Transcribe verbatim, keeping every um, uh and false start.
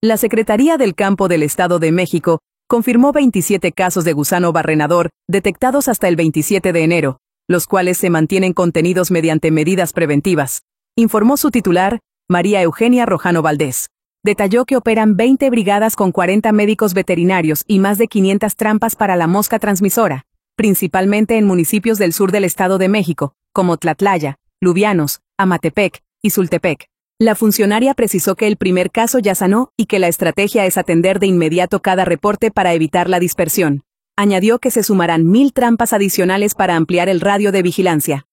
La Secretaría del Campo del Estado de México confirmó veintisiete casos de gusano barrenador detectados hasta el veintisiete de enero, los cuales se mantienen contenidos mediante medidas preventivas, informó su titular, María Eugenia Rojano Valdés. Detalló que operan veinte brigadas con cuarenta médicos veterinarios y más de quinientas trampas para la mosca transmisora, principalmente en municipios del sur del Estado de México, como Tlatlaya, Lubianos, Amatepec y Sultepec. La funcionaria precisó que el primer caso ya sanó y que la estrategia es atender de inmediato cada reporte para evitar la dispersión. Añadió que se sumarán mil trampas adicionales para ampliar el radio de vigilancia.